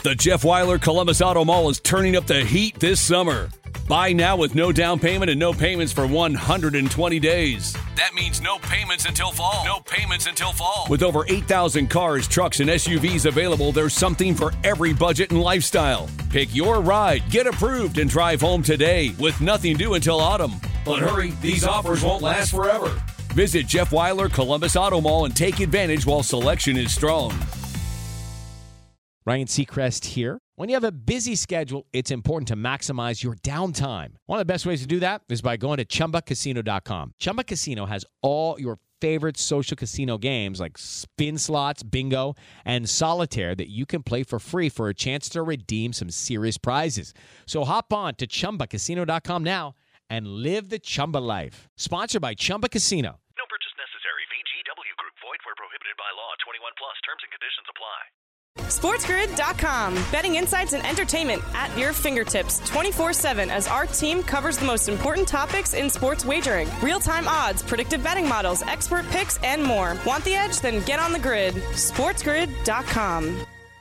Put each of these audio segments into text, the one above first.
The Jeff Weiler Columbus Auto Mall is turning up the heat this summer. Buy now with no down payment and no payments for 120 days. That means no payments until fall. No payments until fall. With over 8,000 cars, trucks, and SUVs available, there's something for every budget and lifestyle. Pick your ride, get approved, and drive home today with nothing due until autumn. But hurry, these offers won't last forever. Visit Jeff Weiler Columbus Auto Mall and take advantage while selection is strong. Ryan Seacrest here. When you have a busy schedule, it's important to maximize your downtime. One of the best ways to do that is by going to ChumbaCasino.com. Chumba Casino has all your favorite social casino games like spin slots, bingo, and solitaire that you can play for free for a chance to redeem some serious prizes. So hop on to ChumbaCasino.com now and live the Chumba life. Sponsored by Chumba Casino. No purchase necessary. VGW Group. Void where prohibited by law. 21 plus. Terms and conditions apply. SportsGrid.com. Betting insights and entertainment at your fingertips 24/7 as our team covers the most important topics in sports wagering. Real-time odds, predictive betting models, expert picks, and more. Want the edge? Then get on the grid. SportsGrid.com.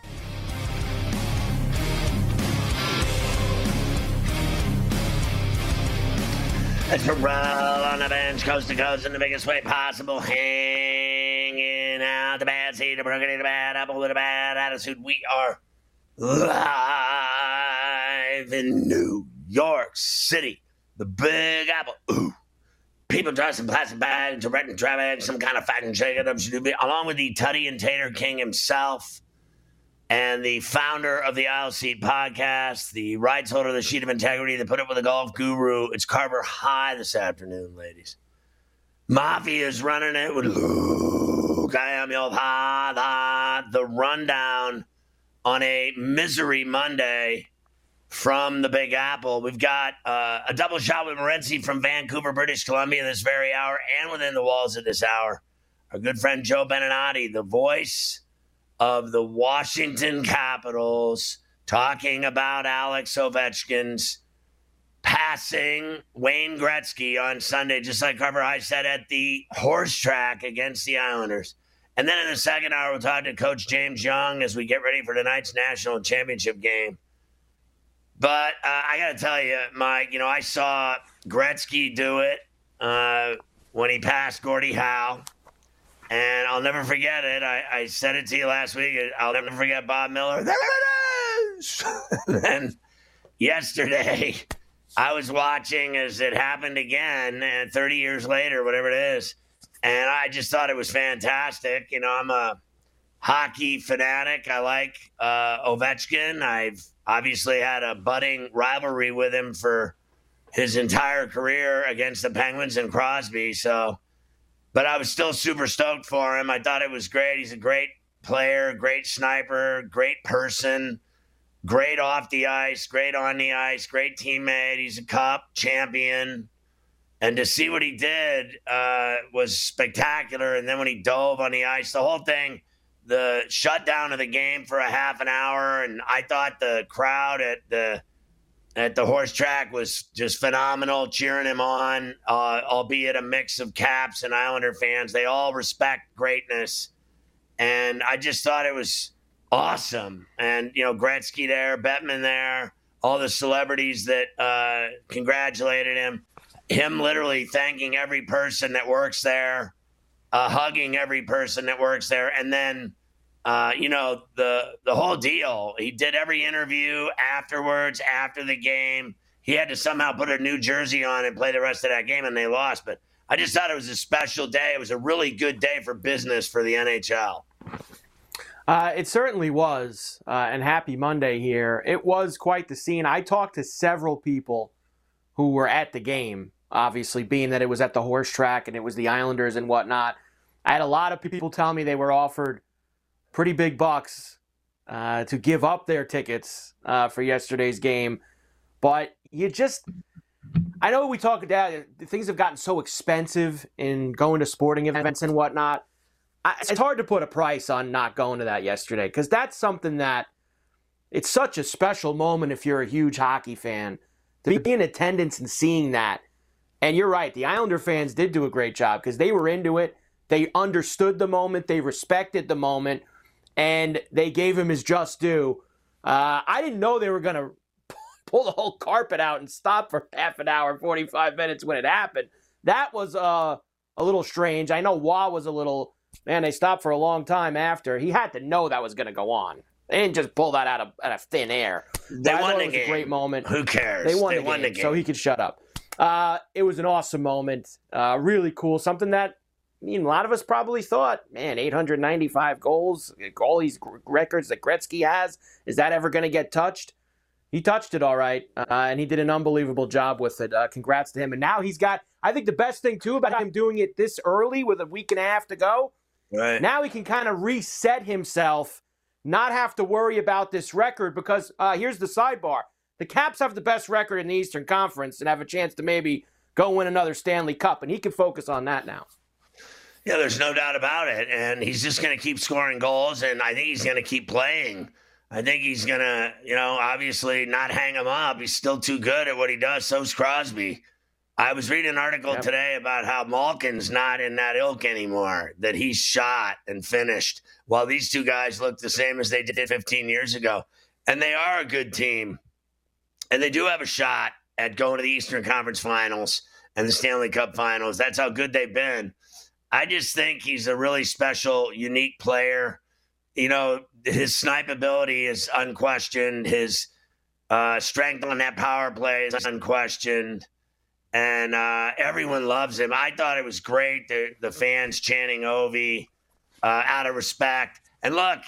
It's Ferrall on the bench, coast to coast, in the biggest way possible, hanging out the bad seed, the broken, the bad apple with a bad attitude. We are live in New York City, the Big Apple. Ooh. People dressed in plastic bags, directing traffic, some kind of fat and shaken up, along with the Tutty and Tater King himself, and the founder of the Aisle Seat podcast, the rights holder of the Sheet of Integrity, the Put It With a Golf Guru. It's Carver High this afternoon, ladies. Mafia is running it with Luke. I am your father. The rundown on a misery Monday from the Big Apple. We've got a double shot with Morency from Vancouver, British Columbia this very hour, and within the walls of this hour, our good friend Joe Beninati, the voice of the Washington Capitals, talking about Alex Ovechkin's passing Wayne Gretzky on Sunday, just like Carver High said, at the horse track against the Islanders. And then in the second hour, we'll talk to Coach James Young as we get ready for tonight's national championship game. But I got to tell you, Mike, I saw Gretzky do it when he passed Gordie Howe. And I'll never forget it. I said it to you last week. I'll never forget Bob Miller. There it is! And yesterday, I was watching as it happened again, and 30 years later, whatever it is. And I just thought it was fantastic. I'm a hockey fanatic. I like Ovechkin. I've obviously had a budding rivalry with him for his entire career against the Penguins and Crosby. But I was still super stoked for him. I thought it was great. He's a great player, great sniper, great person, great off the ice, great on the ice, great teammate. He's a Cup champion. And to see what he did was spectacular. And then when he dove on the ice, the whole thing, the shutdown of the game for a half an hour. And I thought the crowd at the horse track was just phenomenal, cheering him on, albeit a mix of Caps and Islander fans. They all respect greatness. And I just thought it was awesome. And, Gretzky there, Bettman there, all the celebrities that congratulated him literally thanking every person that works there, hugging every person that works there. And then, the whole deal. He did every interview afterwards, after the game. He had to somehow put a new jersey on and play the rest of that game, and they lost. But I just thought it was a special day. It was a really good day for business for the NHL. It certainly was, and happy Monday here. It was quite the scene. I talked to several people who were at the game, obviously, being that it was at the horse track and it was the Islanders and whatnot. I had a lot of people tell me they were offered pretty big bucks to give up their tickets for yesterday's game. But I know we talk about things have gotten so expensive in going to sporting events and whatnot. It's hard to put a price on not going to that yesterday, because that's something that it's such a special moment if you're a huge hockey fan to be in attendance and seeing that. And you're right, the Islander fans did do a great job because they were into it. They understood the moment. They respected the moment. And they gave him his just due I didn't know they were going to pull the whole carpet out and stop for half an hour, 45 minutes when it happened. That was a little strange. I know Wah was a little, man, they stopped for a long time after. He had to know that was going to go on. They didn't just pull that out of thin air. They won the game. It was a great moment. Who cares? They won the game, so he could shut up. It was an awesome moment. Really cool. Something that a lot of us probably thought, man, 895 goals, all these records that Gretzky has, is that ever going to get touched? He touched it all right, and he did an unbelievable job with it. Congrats to him. And now he's got, I think the best thing, too, about him doing it this early with a week and a half to go, right. Now he can kind of reset himself, not have to worry about this record, because here's the sidebar. The Caps have the best record in the Eastern Conference and have a chance to maybe go win another Stanley Cup, and he can focus on that now. Yeah, there's no doubt about it. And he's just going to keep scoring goals, and I think he's going to keep playing. I think he's going to, obviously not hang him up. He's still too good at what he does. So's Crosby. I was reading an article today about how Malkin's not in that ilk anymore, that he's shot and finished, while these two guys look the same as they did 15 years ago. And they are a good team. And they do have a shot at going to the Eastern Conference Finals and the Stanley Cup Finals. That's how good they've been. I just think he's a really special, unique player. His snipe ability is unquestioned. His strength on that power play is unquestioned. And everyone loves him. I thought it was great, the fans chanting Ovi out of respect. And look,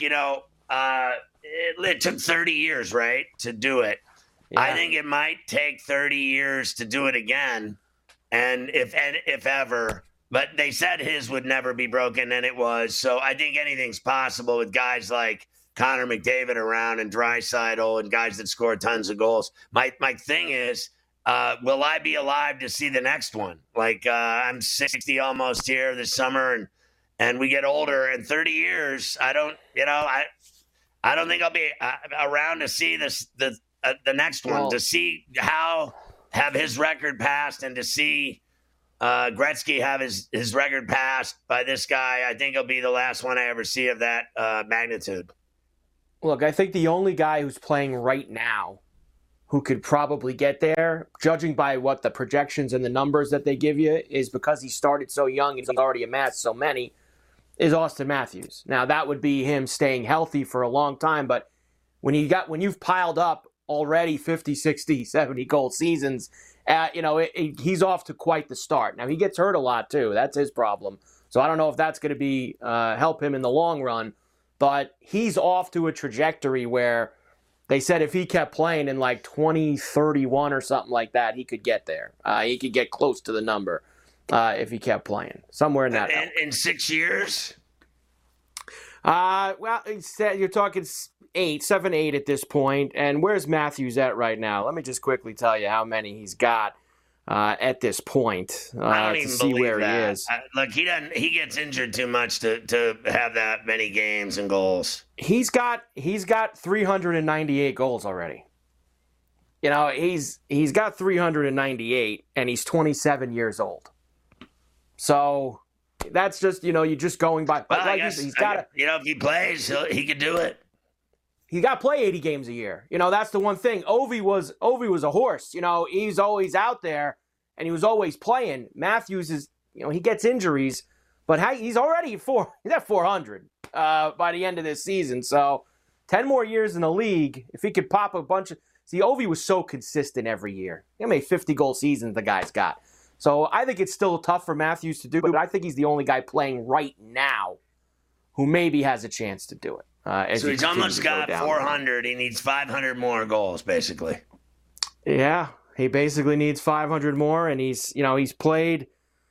it took 30 years, right, to do it. Yeah. I think it might take 30 years to do it again, and if ever. But they said his would never be broken, and it was. So I think anything's possible with guys like Connor McDavid around and Draisaitl and guys that score tons of goals. My thing is, will I be alive to see the next one? Like I'm 60 almost here this summer, and we get older. In 30 years, I don't think I'll be around to see the next one, to see how have his record passed, and to see Gretzky have his record passed by this guy. I think it'll be the last one I ever see of that magnitude. Look, I think the only guy who's playing right now who could probably get there, judging by what the projections and the numbers that they give you, is because he started so young and he's already amassed so many, is Austin Matthews. Now, that would be him staying healthy for a long time, but when you've piled up already 50, 60, 70 goal seasons, he's off to quite the start. Now, he gets hurt a lot, too. That's his problem. So I don't know if that's going to be help him in the long run, but he's off to a trajectory where they said if he kept playing in like 2031 or something like that, he could get there. He could get close to the number if he kept playing. Somewhere in that. In 6 years? Well, you're talking 7, 8 at this point. And where's Matthews at right now? Let me just quickly tell you how many he's got at this point I don't even to see where that. he is. Look, he gets injured too much to have that many games and goals. He's got 398 goals already. He's got 398, and he's 27 years old. So that's just, you're just going by. Well, like he's got if he plays, he could do it. He got to play 80 games a year. That's the one thing. Ovi was a horse. He's always out there, and he was always playing. Matthews is, he gets injuries, but he's already at 400 by the end of this season. So 10 more years in the league, if he could pop a bunch of... See, Ovi was so consistent every year. How many 50-goal seasons the guy's got? So I think it's still tough for Matthews to do, but I think he's the only guy playing right now who maybe has a chance to do it. So he's almost got 400. He needs 500 more goals, basically. Yeah, he basically needs 500 more, and he's played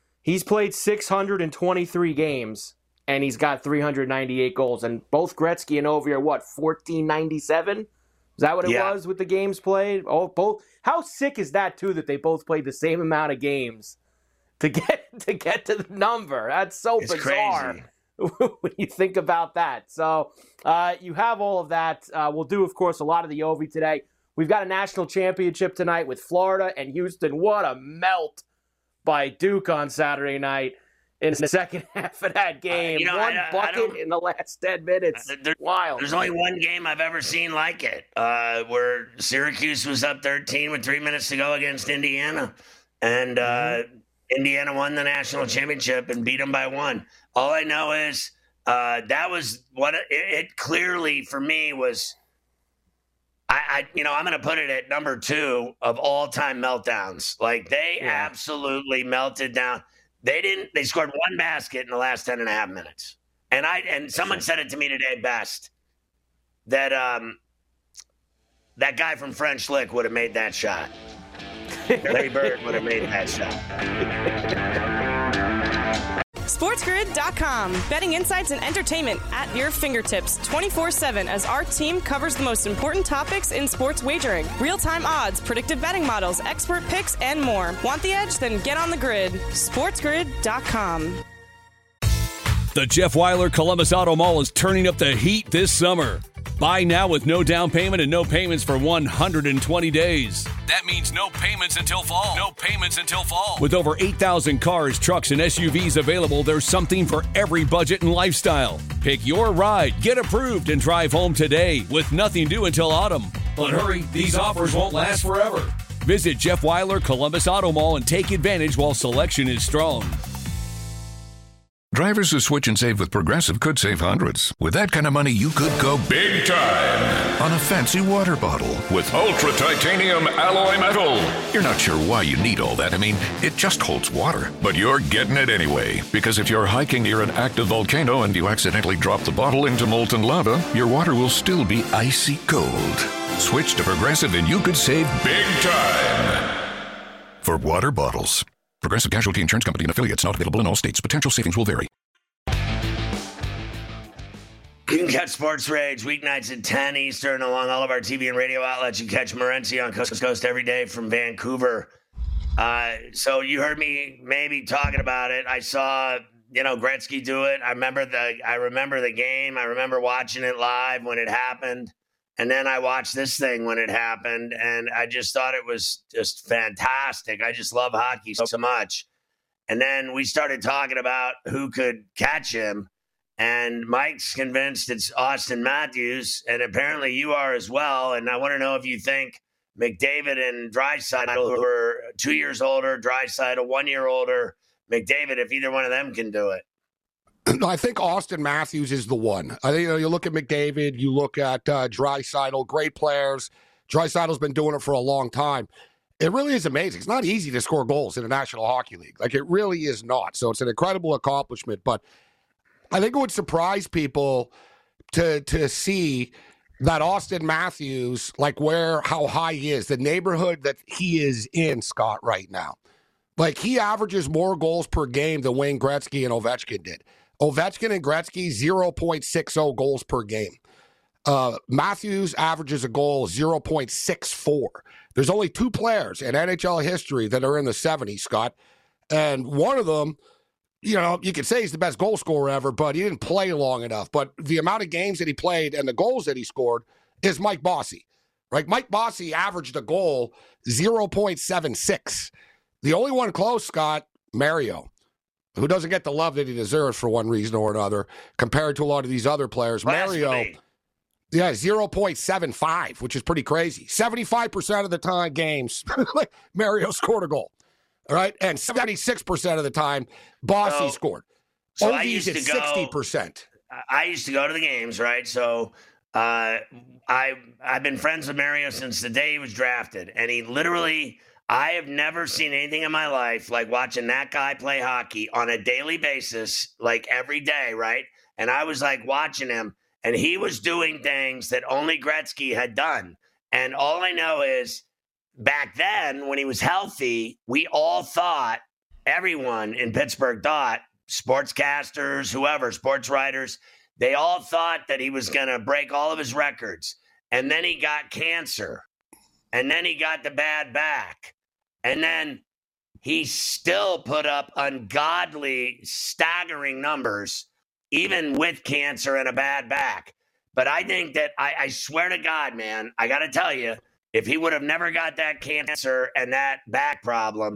623 games, and he's got 398 goals. And both Gretzky and Ovi are 1497? Is that what it was with the games played? Oh, both. How sick is that too? That they both played the same amount of games to get to the number. That's so bizarre. Crazy. When you think about that. So you have all of that. We'll do, of course, a lot of the Ovi today. We've got a national championship tonight with Florida and Houston. What a melt by Duke on Saturday night. in the second half of that game. One bucket in the last 10 minutes. Wild. There's only one game I've ever seen like it, where Syracuse was up 13 with 3 minutes to go against Indiana. And Indiana won the national championship and beat them by 1. All I know is that was what it clearly for me was. I'm going to put it at number 2 of all-time meltdowns. Like, they absolutely melted down. They scored 1 basket in the last 10 and a half minutes. And someone said it to me today best, that that guy from French Lick would have made that shot. Larry Bird would have made that shot. SportsGrid.com. Betting insights and entertainment at your fingertips 24/7 as our team covers the most important topics in sports wagering. Real-time odds, predictive betting models, expert picks, and more. Want the edge? Then get on the grid. SportsGrid.com. The Jeff Weiler Columbus Auto Mall is turning up the heat this summer. Buy now with no down payment and no payments for 120 days. That means no payments until fall. No payments until fall. With over 8,000 cars, trucks, and SUVs available, there's something for every budget and lifestyle. Pick your ride, get approved, and drive home today with nothing due until autumn. But hurry, these offers won't last forever. Visit Jeff Weiler Columbus Auto Mall and take advantage while selection is strong. Drivers who switch and save with Progressive could save hundreds. With that kind of money, you could go big time on a fancy water bottle with ultra titanium alloy metal. You're not sure why you need all that. I mean, it just holds water. But you're getting it anyway. Because if you're hiking near an active volcano and you accidentally drop the bottle into molten lava, your water will still be icy cold. Switch to Progressive and you could save big time. For water bottles. Progressive Casualty Insurance Company and affiliates, not available in all states. Potential savings will vary. You can catch Sports Rage weeknights at 10 Eastern along all of our TV and radio outlets. You catch Morency on Coast to Coast every day from Vancouver. So you heard me maybe talking about it. I saw, Gretzky do it. I remember the game. I remember watching it live when it happened. And then I watched this thing when it happened, and I just thought it was just fantastic. I just love hockey so much. And then we started talking about who could catch him, and Mike's convinced it's Austin Matthews, and apparently you are as well. And I want to know if you think McDavid and Draisaitl, who are 2 years older, Draisaitl 1 year older, McDavid, if either one of them can do it. I think Austin Matthews is the one. I think you look at McDavid, you look at Draisaitl, great players. Draisaitl's been doing it for a long time. It really is amazing. It's not easy to score goals in the National Hockey League. Like, it really is not. So it's an incredible accomplishment. But I think it would surprise people to see that Austin Matthews, like how high he is, the neighborhood that he is in, Scott, right now. Like, he averages more goals per game than Wayne Gretzky and Ovechkin did. Ovechkin and Gretzky, 0.60 goals per game. Matthews averages a goal 0.64. There's only 2 players in NHL history that are in the 70s, Scott. And one of them, you could say he's the best goal scorer ever, but he didn't play long enough. But the amount of games that he played and the goals that he scored is Mike Bossy, right? Mike Bossy averaged a goal 0.76. The only one close, Scott, Mario, who doesn't get the love that he deserves for one reason or another, compared to a lot of these other players. Mario, 0.75, which is pretty crazy. 75% of the time games, Mario scored a goal, all right? And 76% of the time, Bossy scored. So Ovi's at 60%. I used to go to the games, right? So I've been friends with Mario since the day he was drafted, and he literally... I have never seen anything in my life like watching that guy play hockey on a daily basis, like every day, right? And I was like watching him, and he was doing things that only Gretzky had done. And all I know is back then, when he was healthy, we all thought, everyone in Pittsburgh thought, sportscasters, whoever, sports writers, they all thought that he was going to break all of his records. And then he got cancer. And then he got the bad back. And then he still put up ungodly, staggering numbers, even with cancer and a bad back. But I think that, I swear to God, man, I got to tell you, if he would have never got that cancer and that back problem,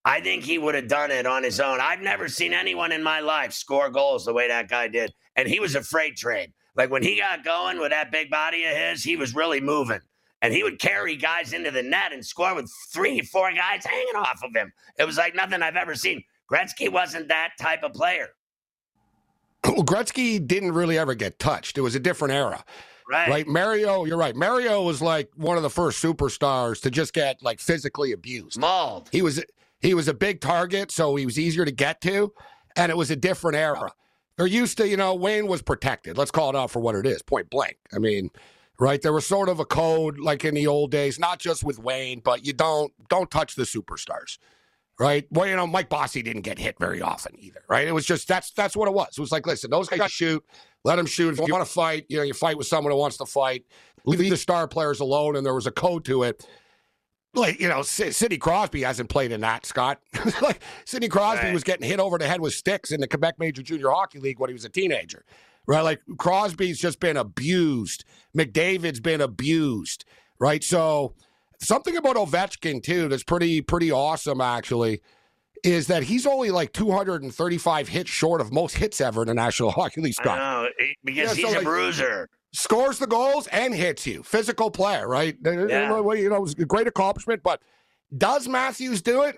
I think he would have done it on his own. I've never seen anyone in my life score goals the way that guy did. And he was a freight train. Like when he got going with that big body of his, he was really moving. And he would carry guys into the net and score with 3-4 guys hanging off of him. It was like nothing I've ever seen. Gretzky wasn't that type of player. Well, Gretzky didn't really ever get touched. It was a different era. Right. Mario, you're right. Mario was like one of the first superstars to just get like physically abused. Mauled. He was a big target, so he was easier to get to, and it was a different era. They're used to, Wayne was protected. Let's call it out for what it is, point blank. I mean, right, there was sort of a code like in the old days, not just with Wayne, but you don't touch the superstars, right? Well, Mike Bossy didn't get hit very often either, right? It was just, that's what it was. It was like, listen, those guys shoot, let them shoot. If you want to fight, you fight with someone who wants to fight. Leave the star players alone, and there was a code to it. Like, Sidney Crosby hasn't played in that, Scott. Like, Sidney Crosby was getting hit over the head with sticks in the Quebec Major Junior Hockey League when he was a teenager, right? Like, Crosby's just been abused. McDavid's been abused, right? So, something about Ovechkin, too, that's pretty awesome, actually, is that he's only like 235 hits short of most hits ever in the National Hockey League, Scott. I know, because he's a bruiser. Scores the goals and hits you. Physical player, right? Yeah. It was a great accomplishment, but does Matthews do it?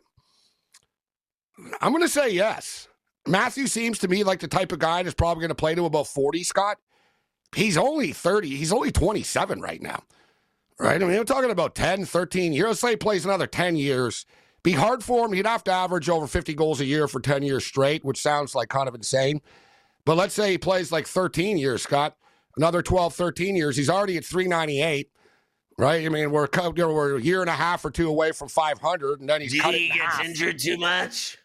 I'm going to say yes. Matthews seems to me like the type of guy that's probably going to play to about 40, Scott. He's only 30. He's only 27 right now, right? I mean, we're talking about 10, 13 years. Let's say he plays another 10 years. Be hard for him. He'd have to average over 50 goals a year for 10 years straight, which sounds like kind of insane. But let's say he plays like 13 years, Scott. Another 12, 13 years. He's already at 398, right? I mean, we're a year and a half or two away from 500, and then he's cut it in half. He gets injured too much?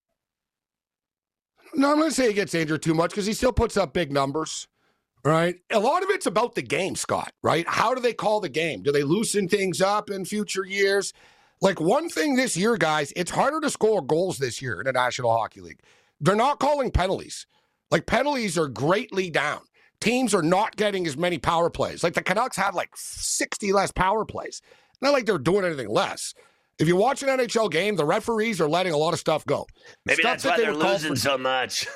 No, I'm going to say he gets injured too much because he still puts up big numbers, right? A lot of it's about the game, Scott, right? How do they call the game? Do they loosen things up in future years? Like one thing this year, guys, it's harder to score goals this year in the National Hockey League. They're not calling penalties. Like penalties are greatly down. Teams are not getting as many power plays. Like the Canucks have like 60 less power plays. Not like they're doing anything less. If you watch an NHL game, the referees are letting a lot of stuff go. Maybe stuff that's why they're losing so much.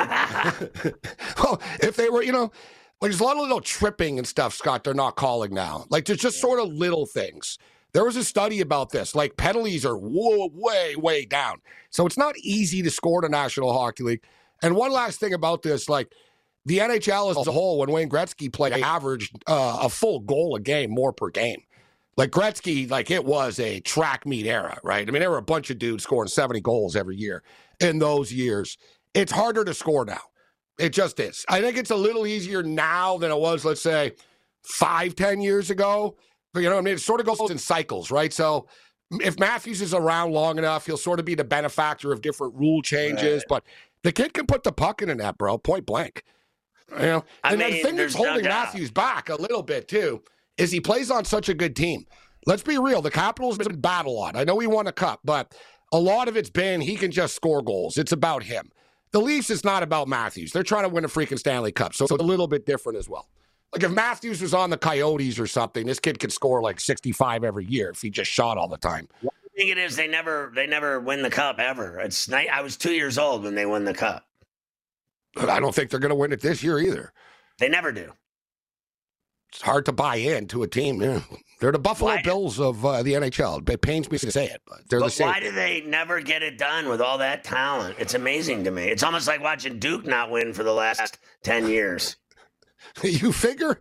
Well, if they were, like there's a lot of little tripping and stuff, Scott, they're not calling now. Like there's just sort of little things. There was a study about this. Like penalties are way, way down. So it's not easy to score in the National Hockey League. And one last thing about this, like, the NHL as a whole, when Wayne Gretzky played, averaged a full goal a game, more per game. Like Gretzky, like it was a track meet era, right? I mean, there were a bunch of dudes scoring 70 goals every year in those years. It's harder to score now. It just is. I think it's a little easier now than it was, let's say, 5-10 years ago. But, it sort of goes in cycles, right? So if Matthews is around long enough, he'll sort of be the benefactor of different rule changes. Right. But the kid can put the puck in the net, bro, point blank. And the thing that's holding Matthews back a little bit, too, is he plays on such a good team. Let's be real. The Capitals have been bad a lot. I know he won a cup, but a lot of it's been he can just score goals. It's about him. The Leafs is not about Matthews. They're trying to win a freaking Stanley Cup, so it's a little bit different as well. Like if Matthews was on the Coyotes or something, this kid could score like 65 every year if he just shot all the time. I think it is they never win the cup ever. I was 2 years old when they won the cup. But I don't think they're going to win it this year either. They never do. It's hard to buy into a team. Yeah. They're the Buffalo Bills of the NHL. It pains me to say it, but they're the same. Why do they never get it done with all that talent? It's amazing to me. It's almost like watching Duke not win for the last 10 years. You figure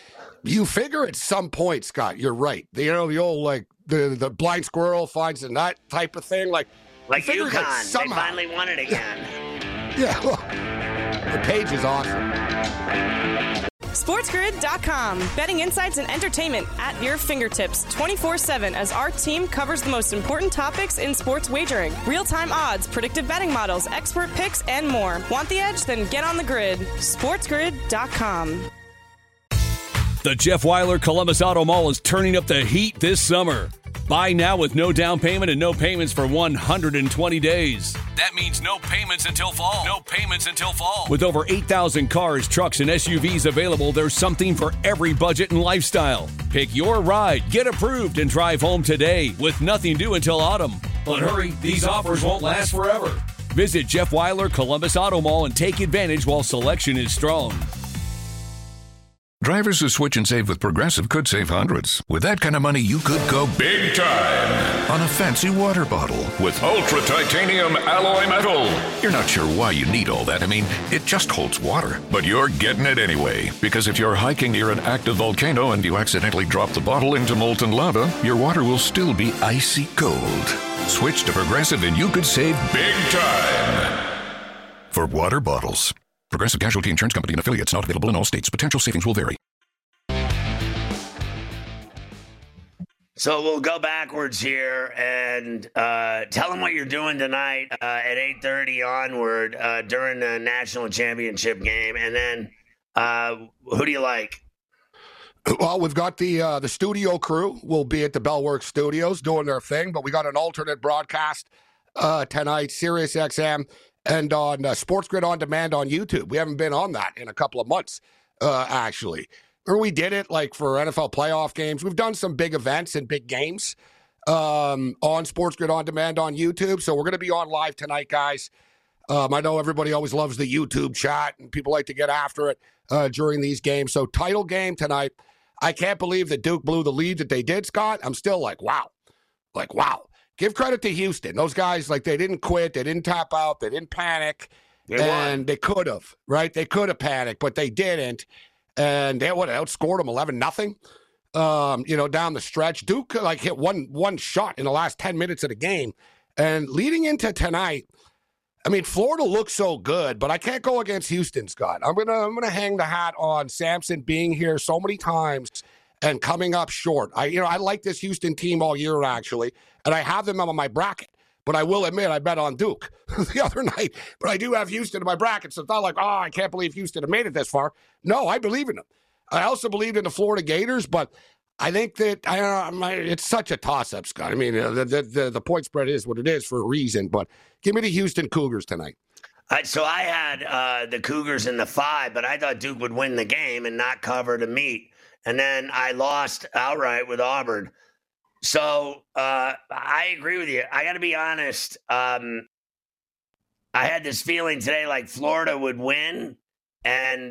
at some point, Scott, you're right. The old, like, the blind squirrel finds a nut type of thing. Like UConn, they finally won it again. Yeah, well, the page is awesome. SportsGrid.com. Betting insights and entertainment at your fingertips 24/7 as our team covers the most important topics in sports wagering. Real-time odds, predictive betting models, expert picks, and more. Want the edge? Then get on the grid. SportsGrid.com. The Jeff Weiler Columbus Auto Mall is turning up the heat this summer. Buy now with no down payment and no payments for 120 days. That means no payments until fall. No payments until fall. With over 8,000 cars, trucks, and SUVs available, there's something for every budget and lifestyle. Pick your ride, get approved, and drive home today with nothing due until autumn. But hurry, these offers won't last forever. Visit Jeff Weiler Columbus Auto Mall and take advantage while selection is strong. Drivers who switch and save with Progressive could save hundreds. With that kind of money, you could go big time on a fancy water bottle with ultra titanium alloy metal. You're not sure why you need all that. I mean, it just holds water. But you're getting it anyway. Because if you're hiking near an active volcano and you accidentally drop the bottle into molten lava, your water will still be icy cold. Switch to Progressive and you could save big time. For water bottles. Progressive Casualty Insurance Company and affiliates, not available in all states. Potential savings will vary. So we'll go backwards here and tell them what you're doing tonight at 8:30 onward during the national championship game. And then who do you like? Well, we've got the studio crew will be at the Bellworks Studios doing their thing, but we got an alternate broadcast tonight, Sirius XM. And on Sports Grid On Demand on YouTube. We haven't been on that in a couple of months, actually. Or we did it like for NFL playoff games. We've done some big events and big games on Sports Grid On Demand on YouTube. So we're going to be on live tonight, guys. I know everybody always loves the YouTube chat, and people like to get after it during these games. So title game tonight. I can't believe that Duke blew the lead that they did, Scott. I'm still like, wow. Like, wow. Give credit to Houston. Those guys, like, they didn't quit. They didn't tap out. They didn't panic. They could have, right? They could have panicked, but they didn't. And they outscored them 11-0, down the stretch. Duke, like, hit one shot in the last 10 minutes of the game. And leading into tonight, I mean, Florida looks so good, but I can't go against Houston, Scott. I'm gonna hang the hat on Sampson being here so many times and coming up short. I like this Houston team all year, actually, and I have them on my bracket. But I will admit, I bet on Duke the other night. But I do have Houston in my bracket, so it's not like, I can't believe Houston have made it this far. No, I believe in them. I also believed in the Florida Gators, but I think that it's such a toss-up, Scott. I mean, the point spread is what it is for a reason. But give me the Houston Cougars tonight. So I had the Cougars in the 5, but I thought Duke would win the game and not cover to meet. And then I lost outright with Auburn. So I agree with you. I got to be honest. I had this feeling today like Florida would win and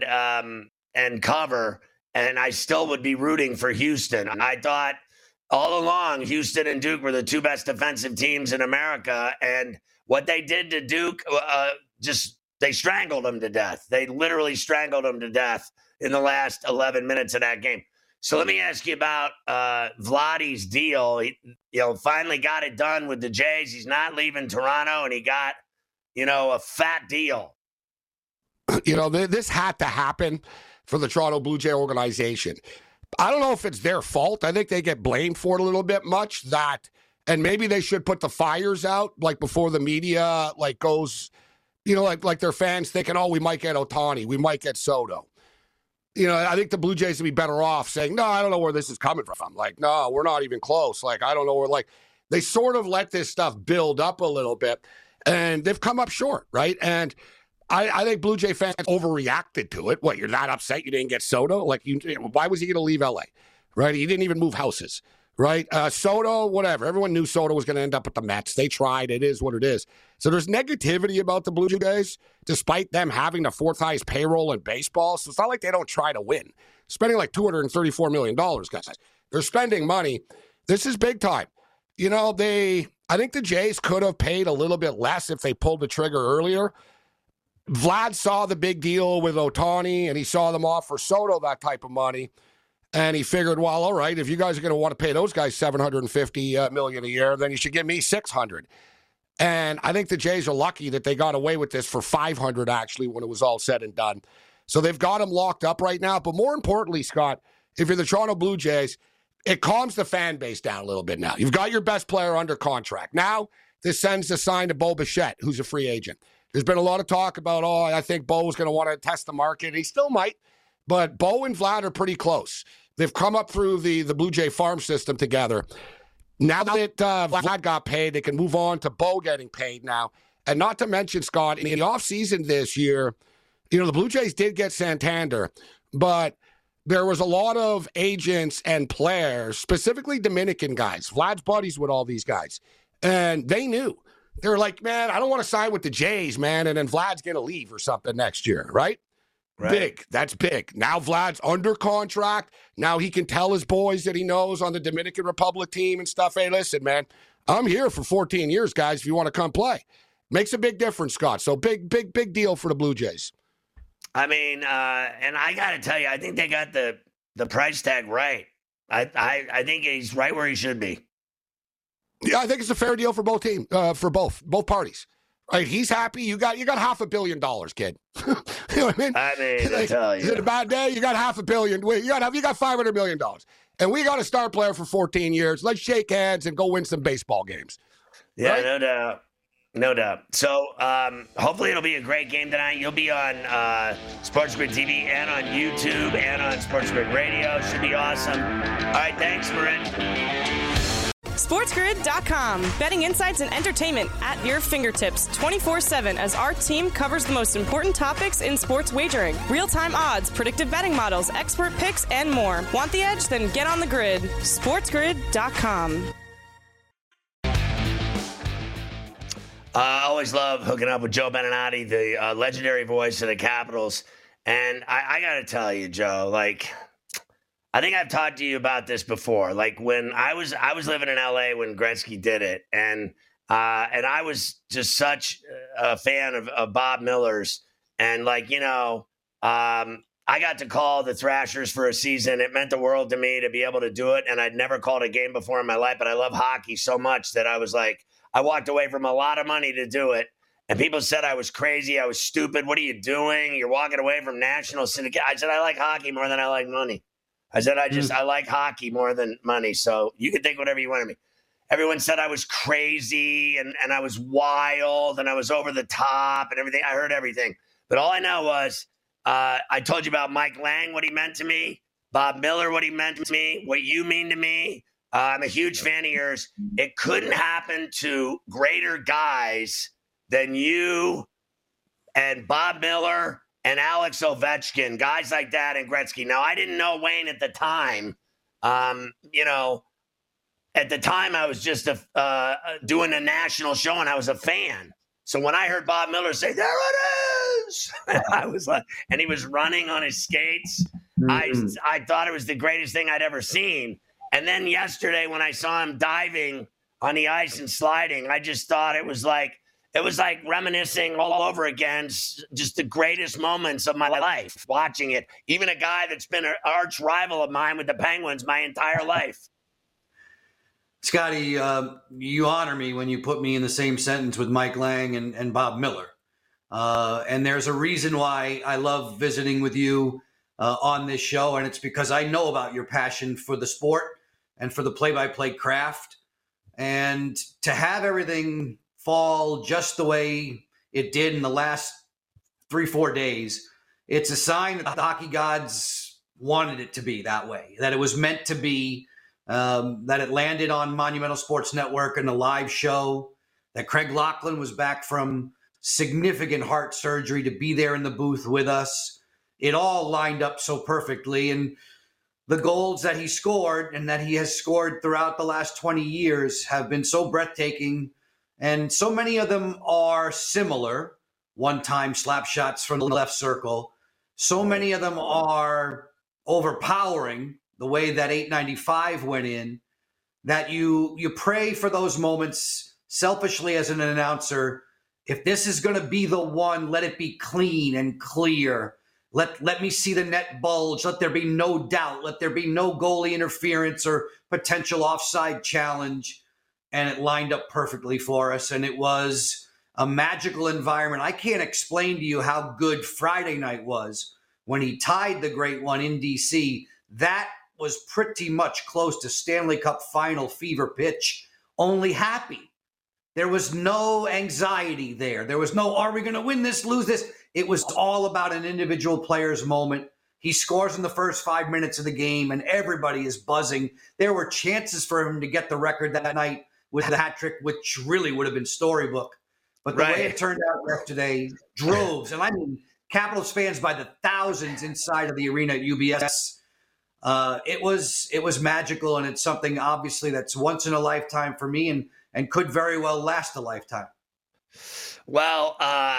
cover, and I still would be rooting for Houston. I thought all along Houston and Duke were the two best defensive teams in America, and what they did to Duke, they strangled them to death. They literally strangled them to death in the last 11 minutes of that game. So let me ask you about Vladdy's deal. He, finally got it done with the Jays. He's not leaving Toronto, and he got, a fat deal. This had to happen for the Toronto Blue Jay organization. I don't know if it's their fault. I think they get blamed for it a little bit much. And maybe they should put the fires out like before the media goes, like their fans thinking, we might get Ohtani, we might get Soto. I think the Blue Jays would be better off saying, no, I don't know where this is coming from. Like, no, we're not even close. Like, I don't know where, they sort of let this stuff build up a little bit, and they've come up short, right? And I think Blue Jay fans overreacted to it. What, you're not upset you didn't get Soto? Why was he going to leave L.A., right? He didn't even move houses, right? Soto, whatever. Everyone knew Soto was going to end up with the Mets. They tried. It is what it is. So there's negativity about the Blue Jays, despite them having the 4th highest payroll in baseball. So it's not like they don't try to win. Spending like $234 million, guys. They're spending money. This is big time. I think the Jays could have paid a little bit less if they pulled the trigger earlier. Vlad saw the big deal with Ohtani, and he saw them offer Soto that type of money. And he figured, well, all right, if you guys are going to want to pay those guys $750 million a year, then you should give me $600. And I think the Jays are lucky that they got away with this for $500, actually, when it was all said and done. So they've got him locked up right now. But more importantly, Scott, if you're the Toronto Blue Jays, it calms the fan base down a little bit now. You've got your best player under contract. Now, this sends the sign to Bo Bichette, who's a free agent. There's been a lot of talk about, I think Bo's going to want to test the market. He still might. But Bo and Vlad are pretty close. They've come up through the Blue Jay farm system together. Now that Vlad got paid, they can move on to Bo getting paid now. And not to mention, Scott, in the offseason this year, the Blue Jays did get Santander, but there was a lot of agents and players, specifically Dominican guys. Vlad's buddies with all these guys. And they knew. They were like, man, I don't want to sign with the Jays, man, and then Vlad's going to leave or something next year, right? Big. That's big. Now Vlad's under contract. Now he can tell his boys that he knows on the Dominican Republic team and stuff. Hey, listen, man, I'm here for 14 years, guys, if you want to come play. Makes a big difference, Scott. So big deal for the Blue Jays. I mean, and I got to tell you, I think they got the price tag right. I think he's right where he should be. Yeah, I think it's a fair deal for both both parties. Right? He's happy. You got $500 million, kid. You know what I mean? I tell you, is it a bad day? You got $500 million. You got $500 million, and we got a star player for 14 years. Let's shake hands and go win some baseball games. Yeah, right? No doubt. So hopefully it'll be a great game tonight. You'll be on Sports Grid TV and on YouTube and on Sports Grid Radio. Should be awesome. All right, thanks, Marin. SportsGrid.com. Betting insights and entertainment at your fingertips 24/7 as our team covers the most important topics in sports wagering. Real-time odds, predictive betting models, expert picks, and more. Want the edge? Then get on the grid. SportsGrid.com. I always love hooking up with Joe Beninati, the legendary voice of the Capitals. And I got to tell you, Joe, I think I've talked to you about this before. Like when I was living in LA when Gretzky did it, and I was just such a fan of Bob Miller's, and I got to call the Thrashers for a season. It meant the world to me to be able to do it, and I'd never called a game before in my life. But I love hockey so much that I was like, I walked away from a lot of money to do it. And people said I was crazy, I was stupid. What are you doing? You're walking away from national syndicate. I said I like hockey more than I like money. I said, I like hockey more than money. So you can think whatever you want of me. Everyone said I was crazy and I was wild and I was over the top and everything. I heard everything. But all I know was I told you about Mike Lang, what he meant to me, Bob Miller, what he meant to me, what you mean to me. I'm a huge fan of yours. It couldn't happen to greater guys than you and Bob Miller and Alex Ovechkin, guys like that, and Gretzky. Now, I didn't know Wayne at the time. At the time, I was just doing a national show, and I was a fan. So when I heard Bob Miller say, "There it is," I was like, and he was running on his skates. I thought it was the greatest thing I'd ever seen. And then yesterday, when I saw him diving on the ice and sliding, I just thought it was like reminiscing all over again, just the greatest moments of my life, watching it. Even a guy that's been an arch rival of mine with the Penguins my entire life. Scotty, you honor me when you put me in the same sentence with Mike Lang and Bob Miller. And there's a reason why I love visiting with you on this show, and it's because I know about your passion for the sport and for the play-by-play craft. And to have everything fall just the way it did in the last 3-4 days, it's a sign that the hockey gods wanted it to be that way, that it was meant to be, that it landed on Monumental Sports Network in a live show, that Craig Laughlin was back from significant heart surgery to be there in the booth with us. It all lined up so perfectly. And the goals that he scored and that he has scored throughout the last 20 years have been so breathtaking. And so many of them are similar, one-time slap shots from the left circle. So many of them are overpowering, the way that 895 went in, that you pray for those moments selfishly as an announcer. If this is going to be the one, let it be clean and clear. Let me see the net bulge. Let there be no doubt. Let there be no goalie interference or potential offside challenge. And it lined up perfectly for us. And it was a magical environment. I can't explain to you how good Friday night was when he tied the great one in D.C. That was pretty much close to Stanley Cup final fever pitch, only happy. There was no anxiety there. There was no, are we going to win this, lose this? It was all about an individual player's moment. He scores in the first 5 minutes of the game, and everybody is buzzing. There were chances for him to get the record that night with the hat trick, which really would have been storybook. But the way it turned out yesterday, droves, and I mean Capitals fans by the thousands inside of the arena at UBS. It was magical, and it's something obviously that's once in a lifetime for me, and could very well last a lifetime. Well,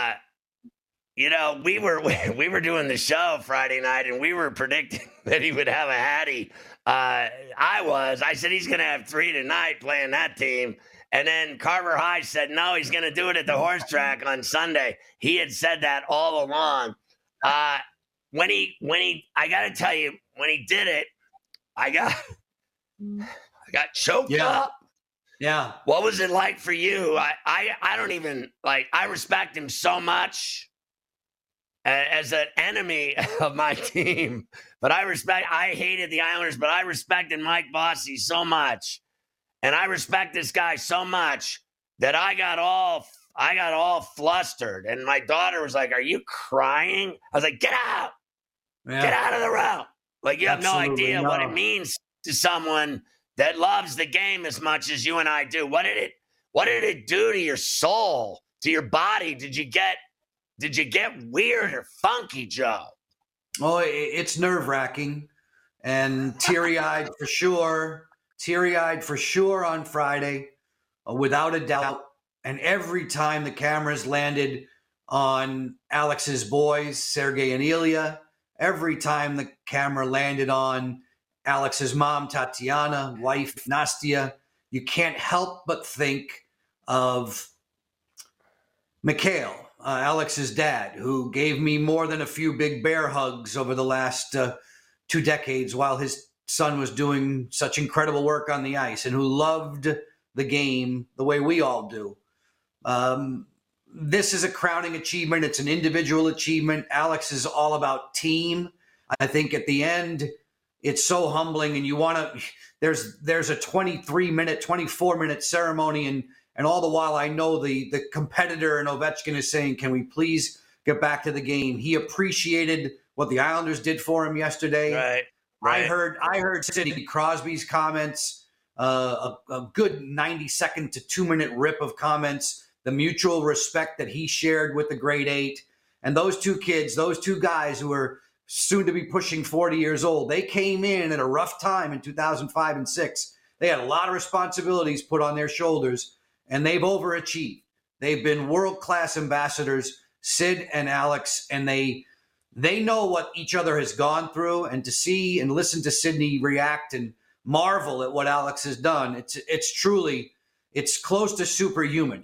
we were doing the show Friday night, and we were predicting that he would have a Hattie. I said he's going to have 3 tonight playing that team. And then Carver High said, no, he's going to do it at the horse track on Sunday. He had said that all along. I got to tell you, when he did it, I got choked up. Yeah. What was it like for you? I don't even I respect him so much as an enemy of my team, but I hated the Islanders, but I respected Mike Bossy so much. And I respect this guy so much that I got all flustered. And my daughter was like, are you crying? I was like, get out. Yeah. Get out of the room. Like, you have no idea what it means to someone that loves the game as much as you and I do. What did it do to your soul, to your body? Did you get weird or funky, Joe? Oh, it's nerve-wracking and teary-eyed for sure. Teary-eyed for sure on Friday, without a doubt. And every time the cameras landed on Alex's boys, Sergei and Ilya, every time the camera landed on Alex's mom, Tatiana, wife, Nastia, you can't help but think of Mikhail, Alex's dad, who gave me more than a few big bear hugs over the last 2 decades while his son was doing such incredible work on the ice, and who loved the game the way we all do. This is a crowning achievement. It's an individual achievement. Alex is all about team. I think at the end, it's so humbling, and you want to, there's a 23-minute, 24-minute ceremony, and all the while I know the competitor and Ovechkin is saying, can we please get back to the game? He appreciated what the Islanders did for him yesterday. Right. I heard Sidney Crosby's comments, a good 90-second to 2-minute rip of comments, the mutual respect that he shared with the grade 8. And those two kids, those two guys who are soon to be pushing 40 years old, they came in at a rough time in 2005 and 6. They had a lot of responsibilities put on their shoulders, and they've overachieved. They've been world-class ambassadors, Sid and Alex, and they know what each other has gone through, and to see and listen to Sidney react and marvel at what Alex has done, it's truly, it's close to superhuman.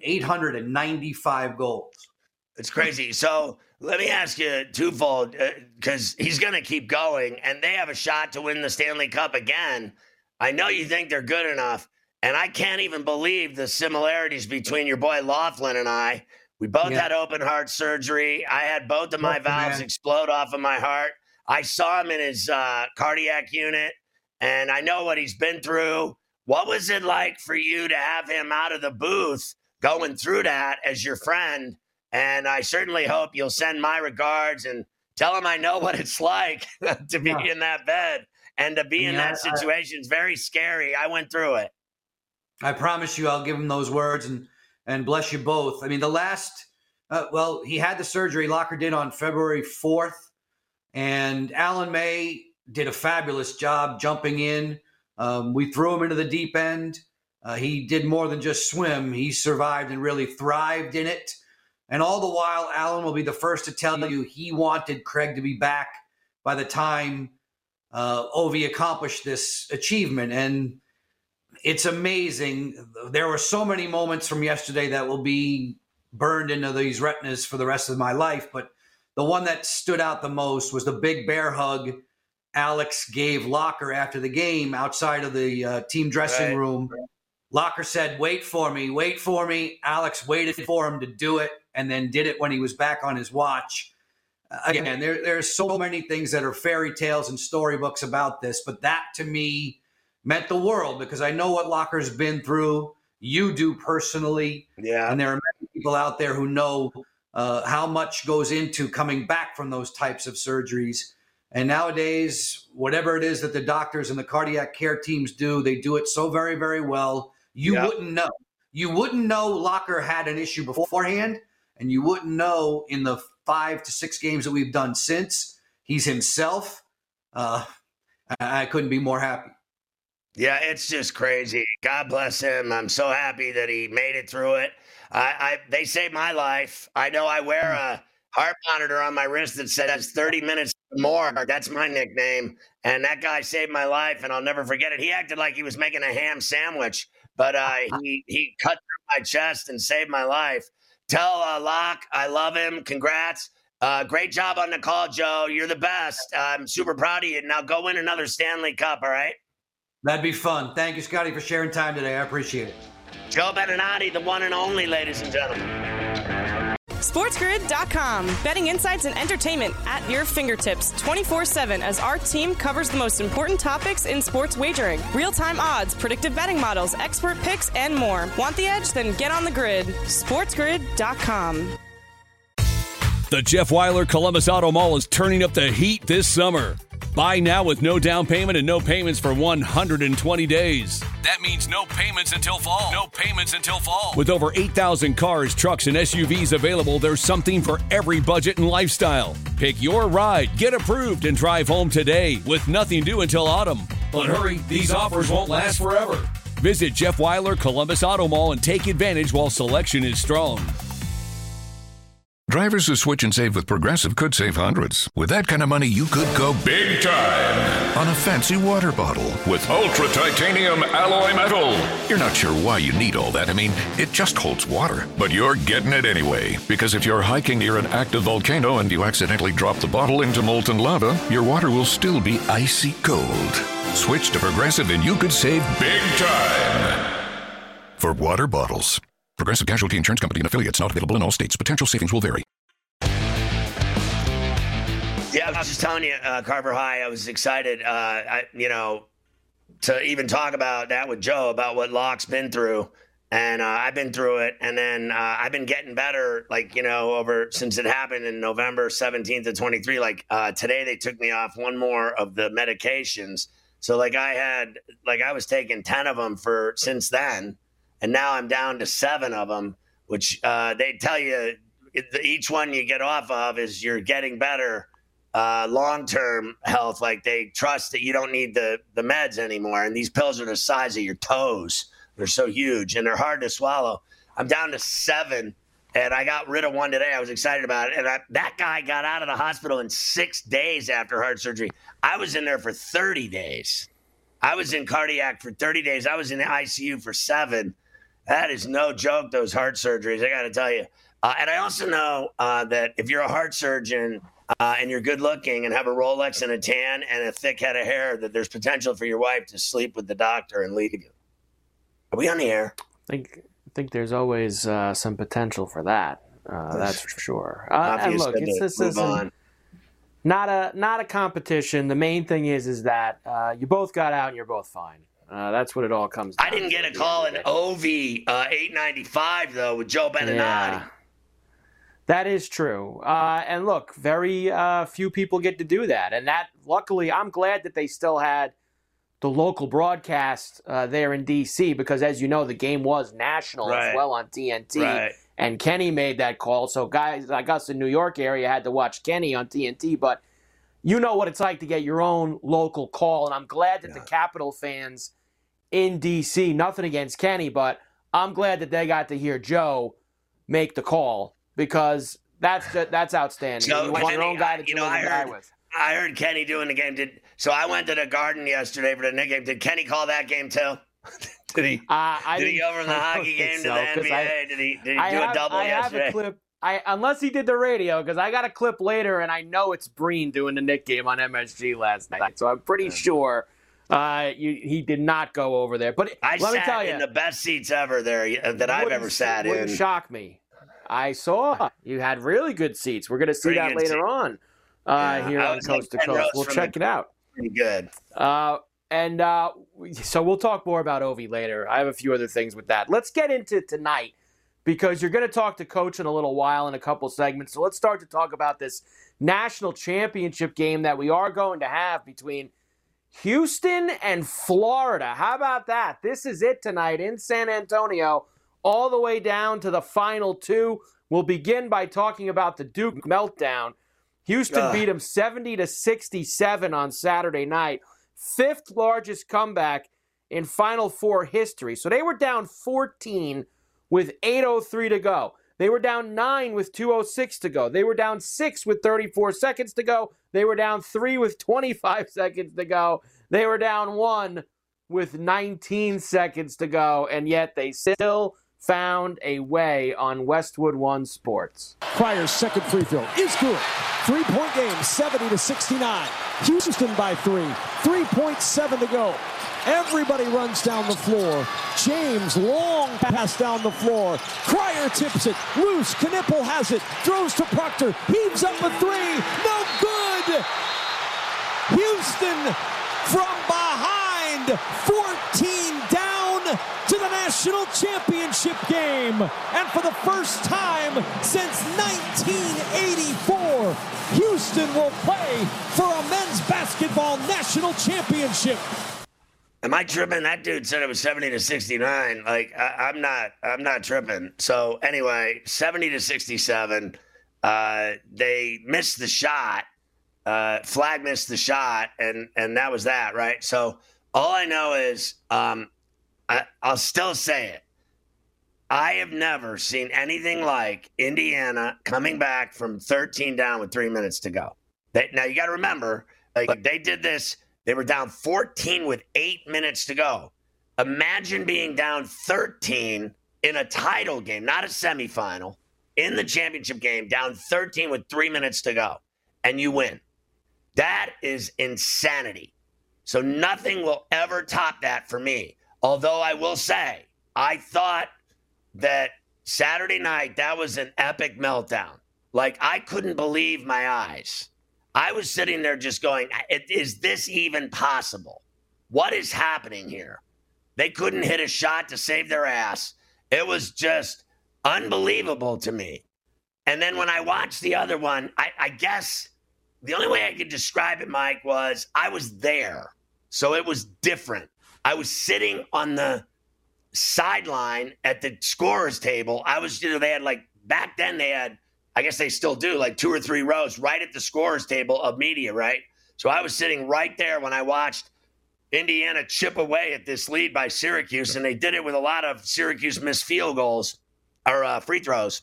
895 goals. It's crazy. So let me ask you twofold, because he's going to keep going, and they have a shot to win the Stanley Cup again. I know you think they're good enough, and I can't even believe the similarities between your boy Laughlin and I. We both had open heart surgery. I had both of my valves explode off of my heart. I saw him in his cardiac unit, and I know what he's been through. What was it like for you to have him out of the booth going through that as your friend? And I certainly hope you'll send my regards and tell him I know what it's like to be in that bed and to be in that situation. It's very scary. I went through it. I promise you I'll give him those words, and bless you both. I mean, the last, he had the surgery, Locker did, on February 4th, and Alan May did a fabulous job jumping in. We threw him into the deep end. He did more than just swim. He survived and really thrived in it. And all the while, Alan will be the first to tell you he wanted Craig to be back by the time Ovi accomplished this achievement. And it's amazing. There were so many moments from yesterday that will be burned into these retinas for the rest of my life. But the one that stood out the most was the big bear hug Alex gave Locker after the game outside of the team dressing room. Locker said, wait for me, wait for me. Alex waited for him to do it and then did it when he was back on his watch. Again, there's so many things that are fairy tales and storybooks about this, but that to me meant the world because I know what Locker's been through. You do personally. Yeah. And there are many people out there who know how much goes into coming back from those types of surgeries. And nowadays, whatever it is that the doctors and the cardiac care teams do, they do it so very, very well. You wouldn't know. You wouldn't know Locker had an issue beforehand, and you wouldn't know in the 5 to 6 games that we've done since. He's himself. I couldn't be more happy. Yeah, it's just crazy. God bless him. I'm so happy that he made it through it. They saved my life. I know I wear a heart monitor on my wrist that says 30 minutes more. That's my nickname. And that guy saved my life, and I'll never forget it. He acted like he was making a ham sandwich, but he cut through my chest and saved my life. Tell Locke I love him. Congrats. Great job on the call, Joe. You're the best. I'm super proud of you. Now go win another Stanley Cup, all right? That'd be fun. Thank you, Scotty, for sharing time today. I appreciate it. Joe Beninati, the one and only, ladies and gentlemen. SportsGrid.com. Betting insights and entertainment at your fingertips 24/7 as our team covers the most important topics in sports wagering. Real-time odds, predictive betting models, expert picks, and more. Want the edge? Then get on the grid. SportsGrid.com. The Jeff Weiler Columbus Auto Mall is turning up the heat this summer. Buy now with no down payment and no payments for 120 days. That means no payments until fall. No payments until fall. With over 8,000 cars, trucks, and SUVs available, there's something for every budget and lifestyle. Pick your ride, get approved, and drive home today with nothing due until autumn. But hurry, these offers won't last forever. Visit Jeff Weiler Columbus Auto Mall and take advantage while selection is strong. Drivers who switch and save with Progressive could save hundreds. With that kind of money, you could go big time on a fancy water bottle with ultra titanium alloy metal. You're not sure why you need all that. I mean, it just holds water. But you're getting it anyway. Because if you're hiking near an active volcano and you accidentally drop the bottle into molten lava, your water will still be icy cold. Switch to Progressive and you could save big time. For water bottles. Progressive Casualty Insurance Company and affiliates, not available in all states. Potential savings will vary. Yeah, I was just telling you, Carver High, I was excited, to even talk about that with Joe, about what Locke's been through. And I've been through it. And then I've been getting better, since it happened in November 17th of 23. Today they took me off one more of the medications. So I was taking 10 of them since then. And now I'm down to 7 of them, which they tell you each one you get off of is you're getting better long-term health. Like they trust that you don't need the meds anymore. And these pills are the size of your toes. They're so huge and they're hard to swallow. I'm down to 7 and I got rid of one today. I was excited about it. And that guy got out of the hospital in 6 days after heart surgery. I was in there for 30 days. I was in cardiac for 30 days. I was in the ICU for 7. That is no joke, those heart surgeries, I got to tell you. And I also know that if you're a heart surgeon and you're good looking and have a Rolex and a tan and a thick head of hair, that there's potential for your wife to sleep with the doctor and leave you. Are we on the air? I think there's always some potential for that. That's for sure. And look, this isn't not a competition. The main thing is that you both got out and you're both fine. That's what it all comes down to. I didn't get a call in OV 895, though, with Joe Beninati. Yeah, that is true. And look, very few people get to do that. And that, luckily, I'm glad that they still had the local broadcast there in D.C. because, as you know, the game was national as well on TNT. Right. And Kenny made that call. So guys like us in New York area had to watch Kenny on TNT. But you know what it's like to get your own local call. And I'm glad that the Capital fans in D.C., nothing against Kenny, but I'm glad that they got to hear Joe make the call because that's outstanding. So you want your own guy to do the guy with. I heard Kenny doing the game. So I went to the Garden yesterday for the Knick game. Did Kenny call that game too? Did he? Did he go from the hockey game to the NBA? Did he do a double yesterday? I have a clip. Unless he did the radio, because I got a clip later, and I know it's Breen doing the Knick game on MSG last night. So I'm pretty sure he did not go over there. But let me tell you, in the best seats ever there that I've ever sat in. Wouldn't shock me. I saw you had really good seats. We're going to see that later on here on Coast to Coast. We'll check it out. Pretty good. So we'll talk more about Ovi later. I have a few other things with that. Let's get into tonight because you're going to talk to Coach in a little while in a couple segments. So let's start to talk about this national championship game that we are going to have between Houston and Florida. How about that? This is it tonight in San Antonio, all the way down to the final two. We'll begin by talking about the Duke meltdown. Houston beat them 70-67 on Saturday night. 5th largest comeback in Final Four history. So they were down 14 with 8:03 to go. They were down 9 with 2:06 to go. They were down 6 with 34 seconds to go. They were down 3 with 25 seconds to go. They were down 1 with 19 seconds to go. And yet they still found a way on Westwood One Sports. Pryor's second free throw is good. 3-point game, 70-69. Houston by 3. 3.7 to go. Everybody runs down the floor. James, long pass down the floor. Cryer tips it. Loose. Knipple has it. Throws to Proctor. Heaves up a 3. No good. Houston from behind. 14 down to the national championship game. And for the first time since 1984, Houston will play for a men's basketball national championship. Am I tripping? That dude said it was 70-69. Like, I'm not tripping. So anyway, 70-67. They missed the shot. Flag missed the shot, and that was that, right? So all I know is, I'll still say it. I have never seen anything like Indiana coming back from 13 down with 3 minutes to go. Now you got to remember, like, they did this. They were down 14 with 8 minutes to go. Imagine being down 13 in a title game, not a semifinal, in the championship game, down 13 with 3 minutes to go, and you win. That is insanity. So nothing will ever top that for me. Although I will say, I thought that Saturday night, that was an epic meltdown. Like, I couldn't believe my eyes. I was sitting there just going, is this even possible? What is happening here? They couldn't hit a shot to save their ass. It was just unbelievable to me. And then when I watched the other one, I guess the only way I could describe it, Mike, was I was there. So it was different. I was sitting on the sideline at the scorer's table. They had like, back then they had, I guess they still do, like 2 or 3 rows right at the scorer's table of media, right? So I was sitting right there when I watched Indiana chip away at this lead by Syracuse, and they did it with a lot of Syracuse missed field goals or free throws.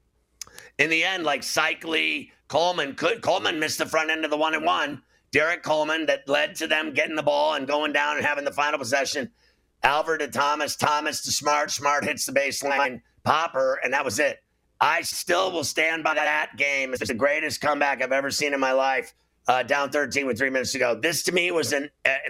In the end, like Cycli, Coleman missed the front end of the 1-and-1. Derek Coleman, that led to them getting the ball and going down and having the final possession. Alver to Thomas, Thomas to Smart, Smart hits the baseline, Popper, and that was it. I still will stand by that game. It's the greatest comeback I've ever seen in my life. Down 13 with 3 minutes to go. This to me was an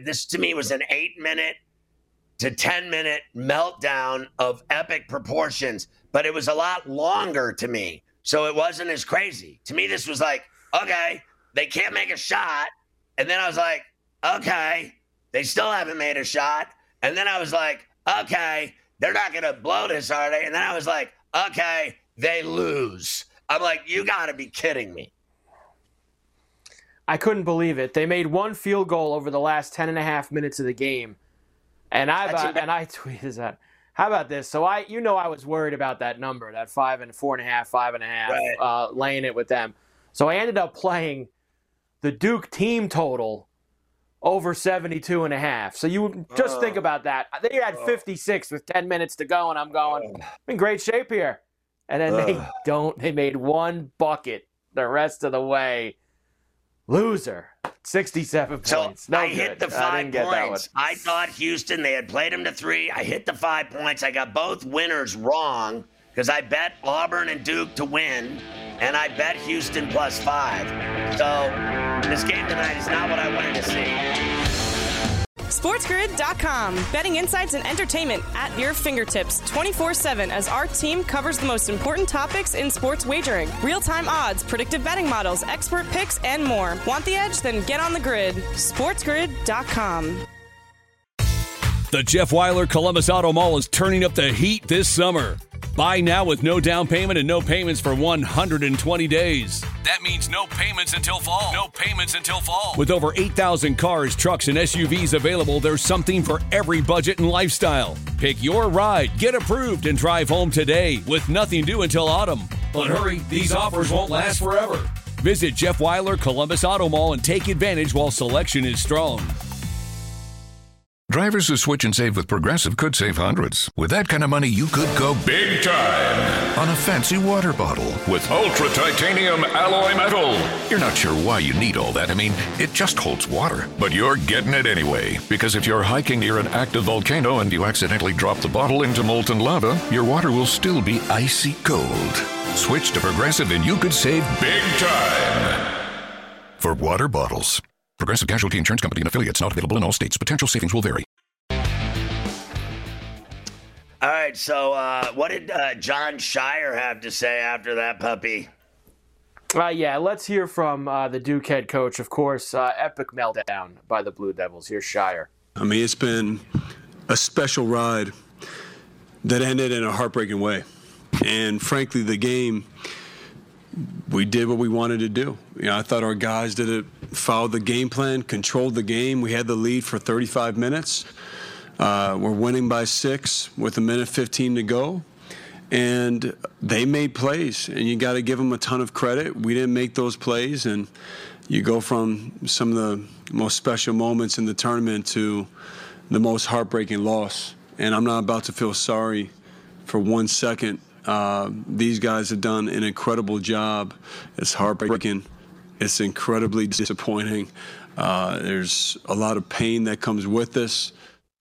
8-minute to 10-minute meltdown of epic proportions, but it was a lot longer to me, so it wasn't as crazy. To me, this was like, okay, they can't make a shot, and then I was like, okay, they still haven't made a shot, and then I was like, okay, they're not going to blow this, are they? And then I was like, okay, they lose. I'm like, you got to be kidding me. I couldn't believe it. They made 1 field goal over the last 10.5 minutes of the game. And I tweeted that. How about this? So I was worried about that number, that 5 and 4.5, 5.5, right. Laying it with them. So I ended up playing the Duke team total over 72.5. So you just think about that. They had 56 with 10 minutes to go, and I'm going, I'm in great shape here. And then they made 1 bucket the rest of the way. Loser. 67 points. So I hit the 5 points. I thought Houston, they had played them to 3. I hit the 5 points. I got both winners wrong because I bet Auburn and Duke to win, and I bet Houston +5. So this game tonight is not what I wanted to see. SportsGrid.com. Betting insights and entertainment at your fingertips 24/7 as our team covers the most important topics in sports wagering. Real-time odds, predictive betting models, expert picks, and more. Want the edge? Then get on the grid. SportsGrid.com. The Jeff Weiler Columbus Auto Mall is turning up the heat this summer. Buy now with no down payment and no payments for 120 days. That means no payments until fall. No payments until fall. With over 8,000 cars, trucks, and SUVs available, there's something for every budget and lifestyle. Pick your ride, get approved, and drive home today with nothing due until autumn. But hurry, these offers won't last forever. Visit Jeff Weiler Columbus Auto Mall and take advantage while selection is strong. Drivers who switch and save with Progressive could save hundreds. With that kind of money, you could go big time on a fancy water bottle with ultra titanium alloy metal. You're not sure why you need all that. I mean, it just holds water. But you're getting it anyway. Because if you're hiking near an active volcano and you accidentally drop the bottle into molten lava, your water will still be icy cold. Switch to Progressive and you could save big time. For water bottles. Progressive Casualty Insurance Company and affiliates, not available in all states. Potential savings will vary. All right, so what did John Shire have to say after that puppy? Yeah, let's hear from the Duke head coach, of course. Epic meltdown by the Blue Devils. Here's Shire. I mean, it's been a special ride that ended in a heartbreaking way. And frankly, the game, we did what we wanted to do. You know, I thought our guys did it, followed the game plan, controlled the game. We had the lead for 35 minutes. We're winning by 6 with 1:15 to go. And they made plays, and you got to give them a ton of credit. We didn't make those plays, and you go from some of the most special moments in the tournament to the most heartbreaking loss. And I'm not about to feel sorry for 1 second. These guys have done an incredible job. It's heartbreaking. It's incredibly disappointing. There's a lot of pain that comes with this.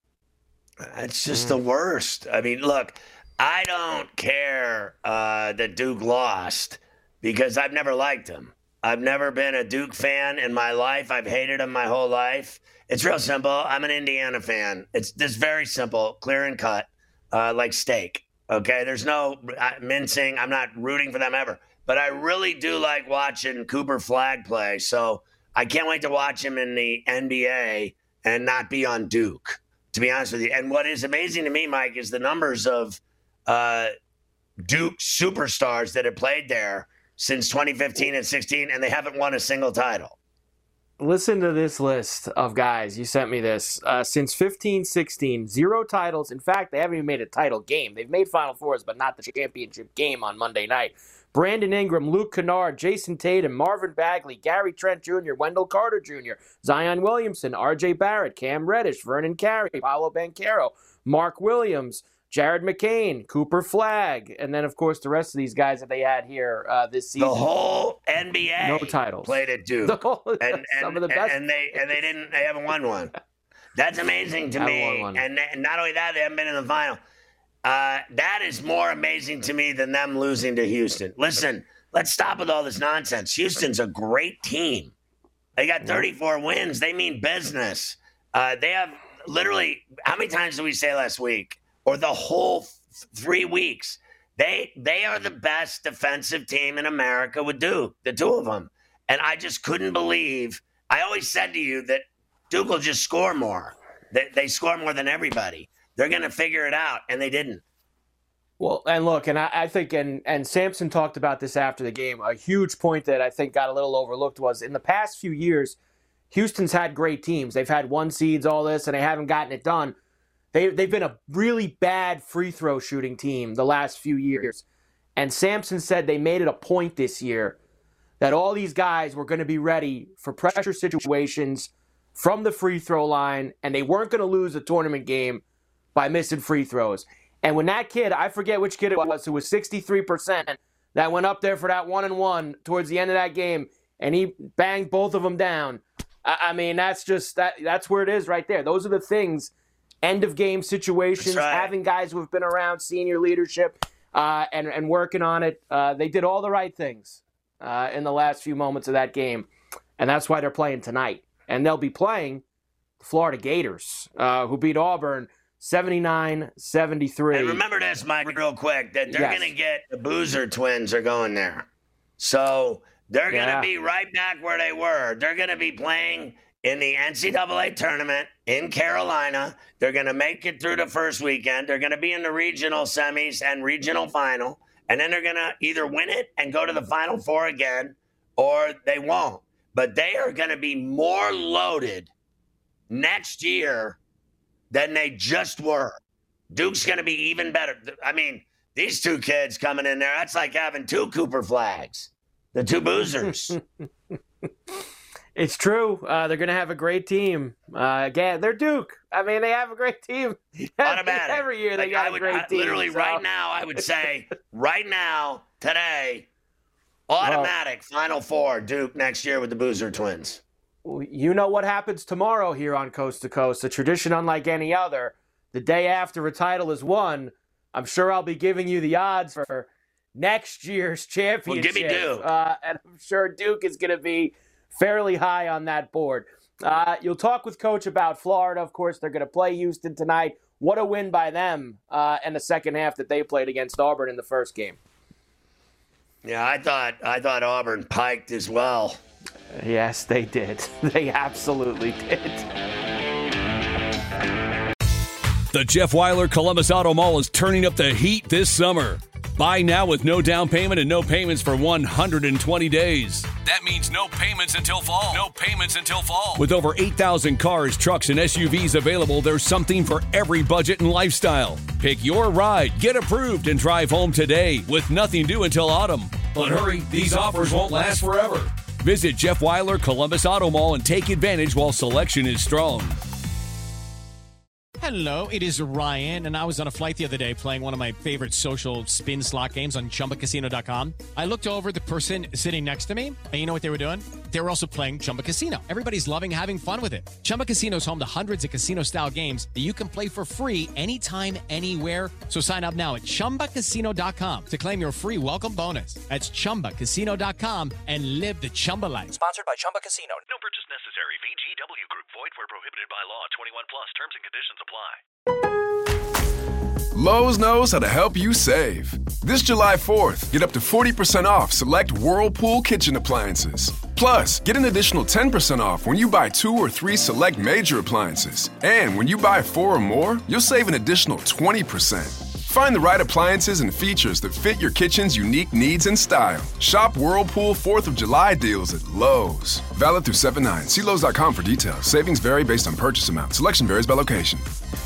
It's just the worst. I mean, look, I don't care that Duke lost because I've never liked him. I've never been a Duke fan in my life. I've hated him my whole life. It's real simple. I'm an Indiana fan. It's just very simple, clear and cut, like steak. Okay, there's no mincing. I'm not rooting for them ever. But I really do like watching Cooper Flagg play. So I can't wait to watch him in the NBA and not be on Duke, to be honest with you. And what is amazing to me, Mike, is the numbers of Duke superstars that have played there since 2015 and 16, and they haven't won a single title. Listen to this list of guys. You sent me this. Since 15-16, 0 titles. In fact, they haven't even made a title game. They've made Final Fours, but not the championship game on Monday night. Brandon Ingram, Luke Kennard, Jason Tatum, Marvin Bagley, Gary Trent Jr., Wendell Carter Jr., Zion Williamson, R.J. Barrett, Cam Reddish, Vernon Carey, Paolo Banchero, Mark Williams, Jared McCain, Cooper Flagg, and then, of course, the rest of these guys that they had here this season. The whole NBA no titles. Played at Duke. Some of the best. And they haven't won one. That's amazing to me. And not only that, they haven't been in the final. That is more amazing to me than them losing to Houston. Listen, let's stop with all this nonsense. Houston's a great team. They got 34 wins. They mean business. They have literally, how many times did we say last week? Or the whole 3 weeks. They are the best defensive team in America with Duke, the two of them. And I just couldn't believe, I always said to you that Duke will just score more. They score more than everybody. They're going to figure it out, and they didn't. Well, and look, and I think, and Sampson talked about this after the game, a huge point that I think got a little overlooked was in the past few years, Houston's had great teams. They've had 1 seeds, all this, and they haven't gotten it done. They've been a really bad free throw shooting team the last few years. And Sampson said they made it a point this year that all these guys were going to be ready for pressure situations from the free throw line, and they weren't going to lose a tournament game by missing free throws. And when that kid, I forget which kid it was, who was 63%, that went up there for that 1-and-1 towards the end of that game, and he banged both of them down. I mean, that's where it is right there. Those are the things. End of game situations, right. Having guys who have been around, senior leadership, and working on it. They did all the right things in the last few moments of that game, and that's why they're playing tonight. And they'll be playing the Florida Gators, who beat Auburn 79-73. And remember this, Mike, real quick, that they're going to get the Boozer twins are going there. So they're going to be right back where they were. They're going to be playing in the NCAA tournament in Carolina. They're going to make it through the first weekend. They're going to be in the regional semis and regional final. And then they're going to either win it and go to the Final Four again, or they won't. But they are going to be more loaded next year than they just were. Duke's going to be even better. I mean, these two kids coming in there, that's like having two Cooper Flags, the two boozers. It's true. They're going to have a great team. Again, they're Duke. I mean, they have a great team. Automatic. Every year they got a great team. Literally right now, I would say, right now, today, automatic Final Four Duke next year with the Boozer Twins. You know what happens tomorrow here on Coast to Coast, a tradition unlike any other. The day after a title is won, I'm sure I'll be giving you the odds for next year's championship. Well, give me Duke. And I'm sure Duke is going to be fairly high on that board. You'll talk with Coach about Florida. Of course, they're going to play Houston tonight. What a win by them in the second half that they played against Auburn in the first game. Yeah, I thought Auburn piked as well. Yes, they did. They absolutely did. The Jeff Weiler Columbus Auto Mall is turning up the heat this summer. Buy now with no down payment and no payments for 120 days. That means no payments until fall. No payments until fall. With over 8,000 cars, trucks, and SUVs available, there's something for every budget and lifestyle. Pick your ride, get approved, and drive home today with nothing due until autumn. But hurry, these offers won't last forever. Visit Jeff Weiler Columbus Auto Mall and take advantage while selection is strong. Hello, it is Ryan, and I was on a flight the other day playing one of my favorite social spin slot games on ChumbaCasino.com. I looked over at the person sitting next to me, and you know what they were doing? They were also playing Chumba Casino. Everybody's loving having fun with it. Chumba Casino is home to hundreds of casino-style games that you can play for free anytime, anywhere. So sign up now at ChumbaCasino.com to claim your free welcome bonus. That's ChumbaCasino.com and live the Chumba life. Sponsored by Chumba Casino. No purchase necessary. VGW Group. Void where prohibited by law. 21 plus. Terms and conditions apply. Lowe's knows how to help you save. This July 4th, get up to 40% off select Whirlpool kitchen appliances. Plus, get an additional 10% off when you buy 2 or 3 select major appliances. And when you buy 4 or more, you'll save an additional 20%. Find the right appliances and features that fit your kitchen's unique needs and style. Shop Whirlpool 4th of July deals at Lowe's. Valid through 7/9. See Lowe's.com for details. Savings vary based on purchase amount. Selection varies by location.